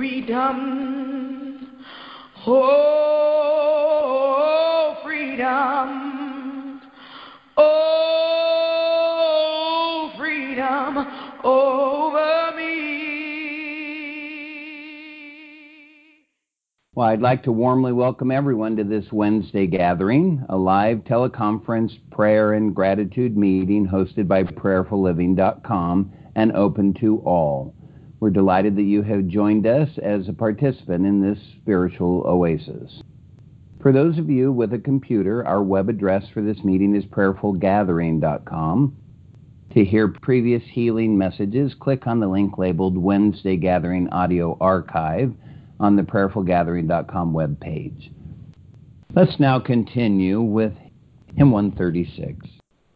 freedom, oh, freedom, oh, freedom over me. Well, I'd like to warmly welcome everyone to this Wednesday gathering, a live teleconference prayer and gratitude meeting hosted by prayerfulliving.com and open to all. We're delighted that you have joined us as a participant in this spiritual oasis. For those of you with a computer, our web address for this meeting is prayerfulgathering.com. To hear previous healing messages, click on the link labeled Wednesday Gathering Audio Archive on the prayerfulgathering.com webpage. Let's now continue with Hymn 136.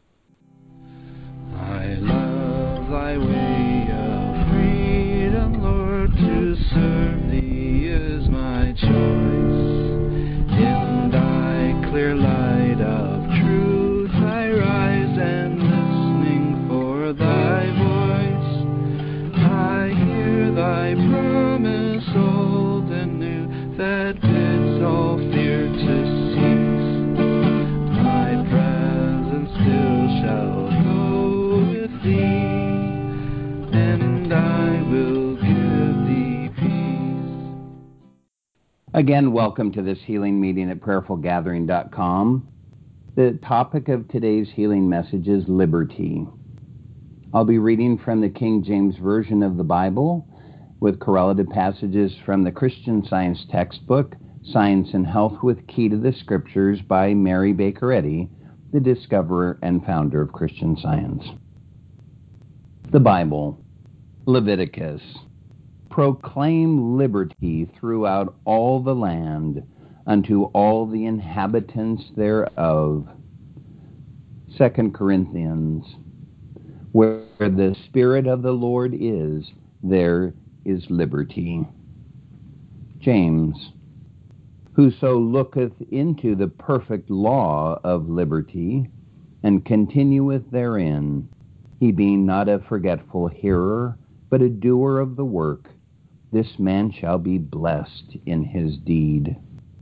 I love thy way of freedom, Lord, to serve thee is my choice. In thy clear light of truth I rise, and listening for thy voice, I hear thy promise old and new, that bids all fear to cease. My presence still shall go with thee, and I will give thee peace. Again, welcome to this healing meeting at prayerfulgathering.com. The topic of today's healing message is liberty. I'll be reading from the King James Version of the Bible with correlative passages from the Christian Science textbook, Science and Health with Key to the Scriptures by Mary Baker Eddy, the discoverer and founder of Christian Science. The Bible, Leviticus. Proclaim liberty throughout all the land unto all the inhabitants thereof. 2 Corinthians. Where the Spirit of the Lord is, there is liberty. James. Whoso looketh into the perfect law of liberty, and continueth therein, he being not a forgetful hearer, but a doer of the work, this man shall be blessed in his deed.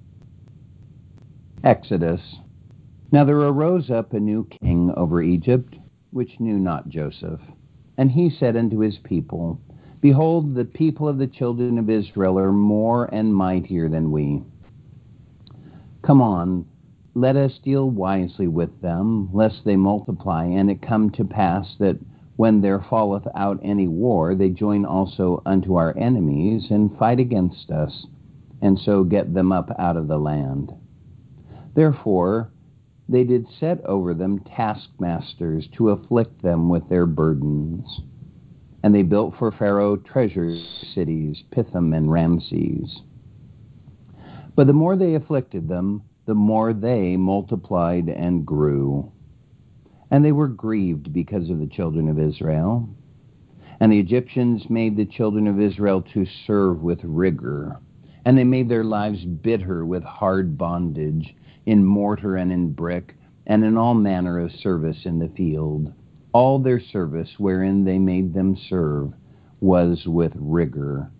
Exodus. Now there arose up a new king over Egypt, which knew not Joseph. And he said unto his people, Behold, the people of the children of Israel are more and mightier than we. Come on, let us deal wisely with them, lest they multiply, and it come to pass that when there falleth out any war, they join also unto our enemies, and fight against us, and so get them up out of the land. Therefore they did set over them taskmasters to afflict them with their burdens. And they built for Pharaoh treasure cities, Pithom and Ramses. But the more they afflicted them, the more they multiplied and grew. And they were grieved because of the children of Israel. And the Egyptians made the children of Israel to serve with rigor. And they made their lives bitter with hard bondage, in mortar and in brick, and in all manner of service in the field. All their service wherein they made them serve was with rigor.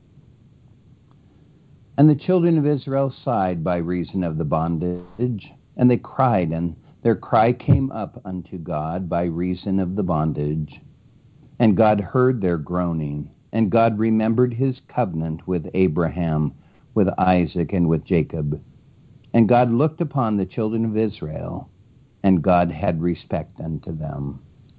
And the children of Israel sighed by reason of the bondage, and they cried, and their cry came up unto God by reason of the bondage. And God heard their groaning, and God remembered his covenant with Abraham, with Isaac, and with Jacob. And God looked upon the children of Israel, and God had respect unto them.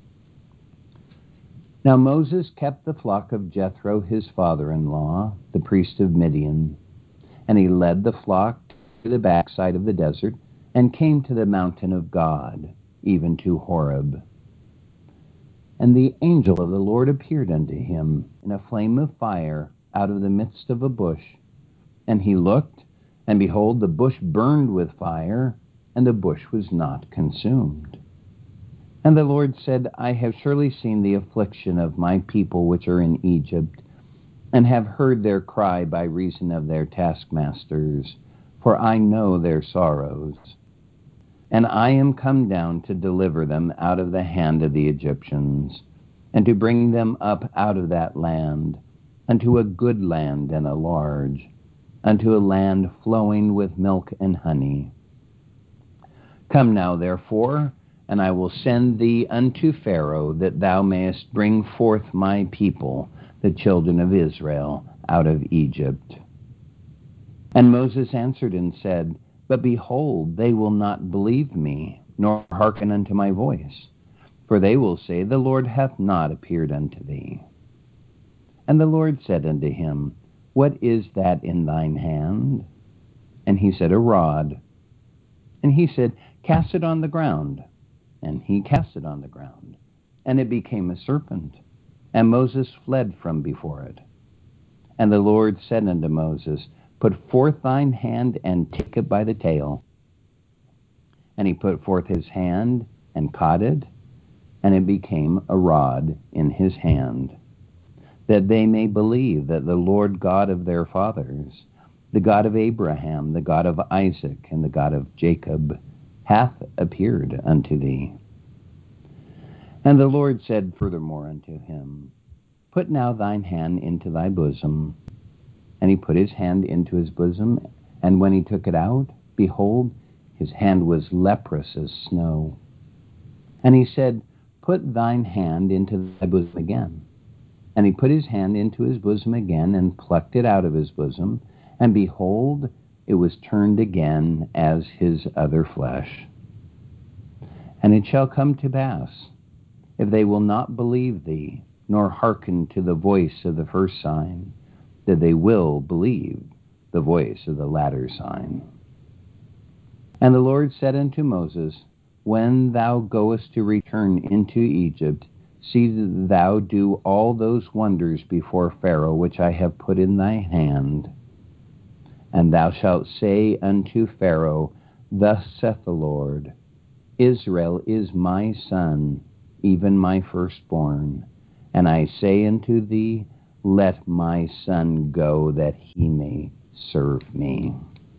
Now Moses kept the flock of Jethro his father-in-law, the priest of Midian. And he led the flock to the backside of the desert, and came to the mountain of God, even to Horeb. And the angel of the Lord appeared unto him in a flame of fire out of the midst of a bush. And he looked, and behold, the bush burned with fire, and the bush was not consumed. And the Lord said, I have surely seen the affliction of my people which are in Egypt, and have heard their cry by reason of their taskmasters, for I know their sorrows. And I am come down to deliver them out of the hand of the Egyptians, and to bring them up out of that land, unto a good land and a large, unto a land flowing with milk and honey. Come now, therefore, and I will send thee unto Pharaoh, that thou mayest bring forth my people, the children of Israel, out of Egypt. And Moses answered and said, But behold, they will not believe me, nor hearken unto my voice. For they will say, The Lord hath not appeared unto thee. And the Lord said unto him, What is that in thine hand? And he said, A rod. And he said, Cast it on the ground. And he cast it on the ground. And it became a serpent. And Moses fled from before it. And the Lord said unto Moses, Put forth thine hand, and take it by the tail. And he put forth his hand, and caught it, and it became a rod in his hand, that they may believe that the Lord God of their fathers, the God of Abraham, the God of Isaac, and the God of Jacob, hath appeared unto thee. And the Lord said furthermore unto him, Put now thine hand into thy bosom. And he put his hand into his bosom, and when he took it out, behold, his hand was leprous as snow. And he said, Put thine hand into thy bosom again. And he put his hand into his bosom again, and plucked it out of his bosom, and behold, it was turned again as his other flesh. And it shall come to pass, if they will not believe thee, nor hearken to the voice of the first sign, that they will believe the voice of the latter sign. And the Lord said unto Moses, When thou goest to return into Egypt, see that thou do all those wonders before Pharaoh which I have put in thy hand. And thou shalt say unto Pharaoh, Thus saith the Lord, Israel is my son, even my firstborn. And I say unto thee, Let my son go, that he may serve me.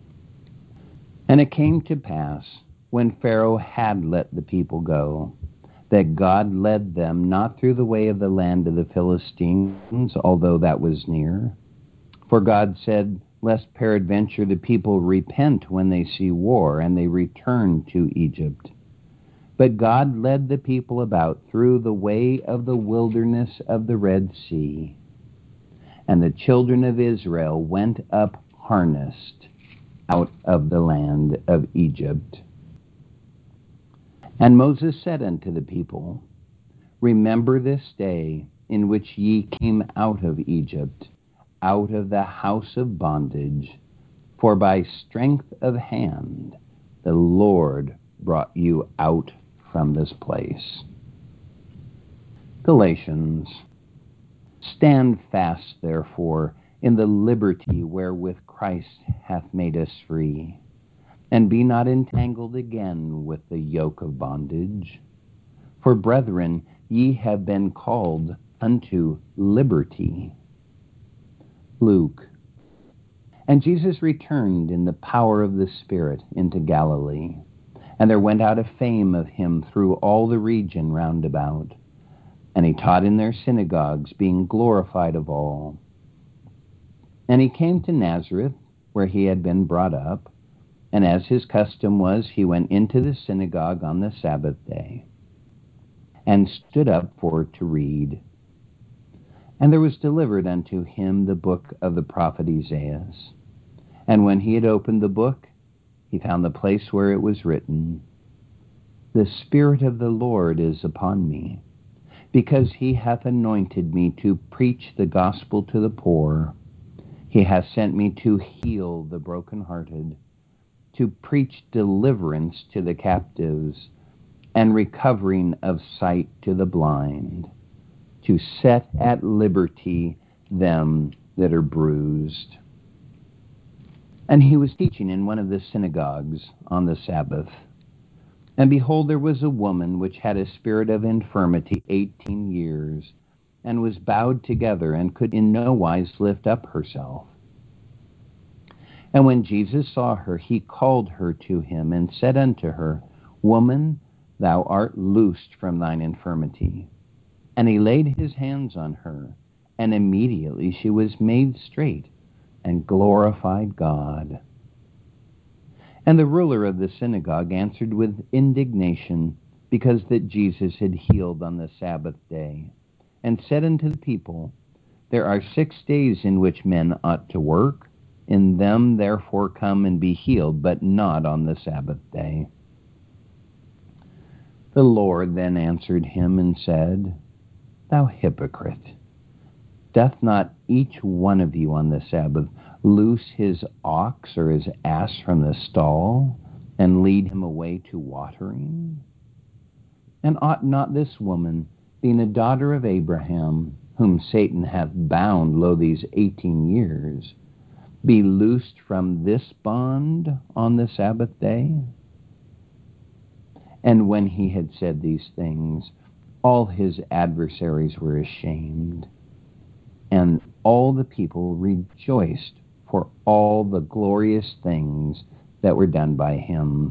And it came to pass, when Pharaoh had let the people go, that God led them not through the way of the land of the Philistines, although that was near. For God said, Lest peradventure the people repent when they see war, and they return to Egypt. But God led the people about through the way of the wilderness of the Red Sea. And the children of Israel went up harnessed out of the land of Egypt. And Moses said unto the people, Remember this day in which ye came out of Egypt, out of the house of bondage, for by strength of hand the Lord brought you out from this place. Galatians. Stand fast, therefore, in the liberty wherewith Christ hath made us free, and be not entangled again with the yoke of bondage. For, brethren, ye have been called unto liberty. Luke. And Jesus returned in the power of the Spirit into Galilee, and there went out a fame of him through all the region round about. And he taught in their synagogues, being glorified of all. And he came to Nazareth, where he had been brought up, and as his custom was, he went into the synagogue on the Sabbath day, and stood up for to read. And there was delivered unto him the book of the prophet Isaiah. And when he had opened the book, he found the place where it was written, The Spirit of the Lord is upon me, because he hath anointed me to preach the gospel to the poor. He hath sent me to heal the brokenhearted, to preach deliverance to the captives, and recovering of sight to the blind, to set at liberty them that are bruised. And he was teaching in one of the synagogues on the Sabbath. And behold, there was a woman which had a spirit of infirmity 18 years, and was bowed together, and could in no wise lift up herself. And when Jesus saw her, he called her to him, and said unto her, Woman, thou art loosed from thine infirmity. And he laid his hands on her, And immediately she was made straight and glorified God. And the ruler of the synagogue answered with indignation, because that Jesus had healed on the Sabbath day, and said unto the people, There are 6 days in which men ought to work. In them therefore come and be healed, but not on the Sabbath day. The Lord then answered him and said, Thou hypocrite, doth not each one of you on the Sabbath loose his ox or his ass from the stall, and lead him away to watering? And ought not this woman, being a daughter of Abraham, whom Satan hath bound these 18 years, be loosed from this bond on the Sabbath day? And when he had said these things, all his adversaries were ashamed, and all the people rejoiced for all the glorious things that were done by him.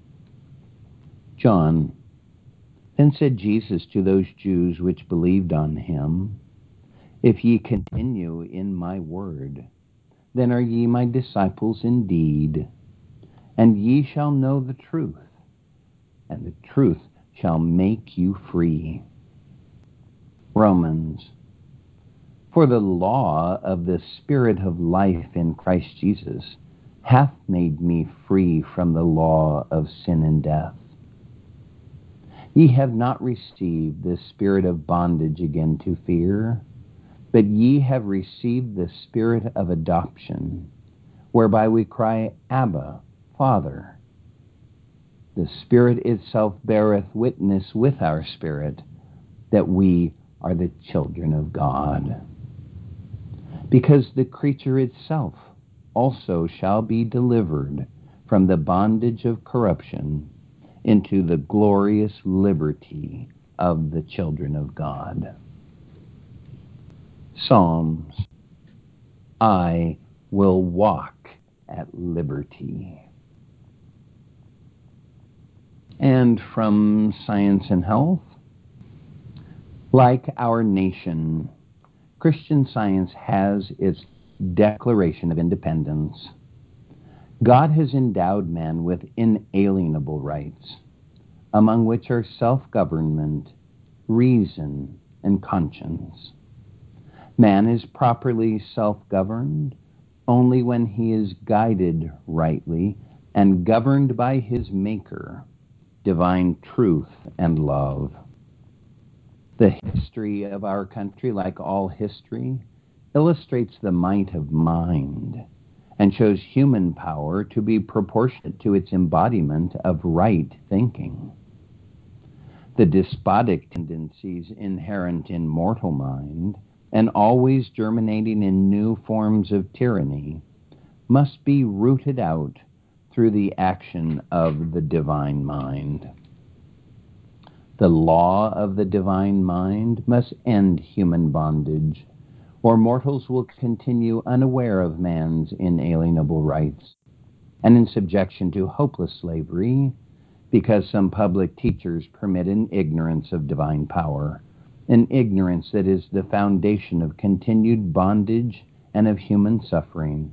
John. Then said Jesus to those Jews which believed on him, If ye continue in my word, then are ye my disciples indeed, and ye shall know the truth, and the truth shall make you free. Romans. For the law of the Spirit of life in Christ Jesus hath made me free from the law of sin and death. Ye have not received the spirit of bondage again to fear, but ye have received the spirit of adoption, whereby we cry, Abba, Father. The Spirit itself beareth witness with our spirit that we are the children of God. Because the creature itself also shall be delivered from the bondage of corruption into the glorious liberty of the children of God. Psalms. I will walk at liberty. And from Science and Health, like our nation, Christian Science has its Declaration of Independence. God has endowed man with inalienable rights, among which are self-government, reason, and conscience. Man is properly self-governed only when he is guided rightly and governed by his Maker, divine truth and love. The history of our country, like all history, illustrates the might of mind and shows human power to be proportionate to its embodiment of right thinking. The despotic tendencies inherent in mortal mind and always germinating in new forms of tyranny must be rooted out through the action of the divine mind. The law of the divine mind must end human bondage, or mortals will continue unaware of man's inalienable rights and in subjection to hopeless slavery, because some public teachers permit an ignorance of divine power, an ignorance that is the foundation of continued bondage and of human suffering.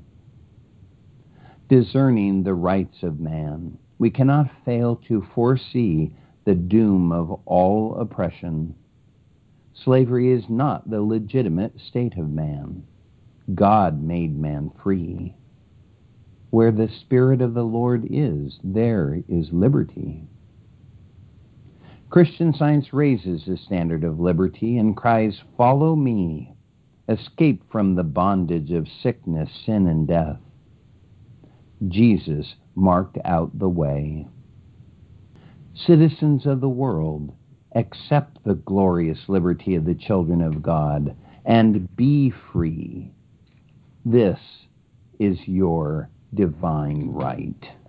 Discerning the rights of man, we cannot fail to foresee the doom of all oppression. Slavery is not the legitimate state of man. God made man free. Where the Spirit of the Lord is, there is liberty. Christian Science raises the standard of liberty and cries, Follow me. Escape from the bondage of sickness, sin, and death. Jesus marked out the way. Citizens of the world, accept the glorious liberty of the children of God and be free. This is your divine right.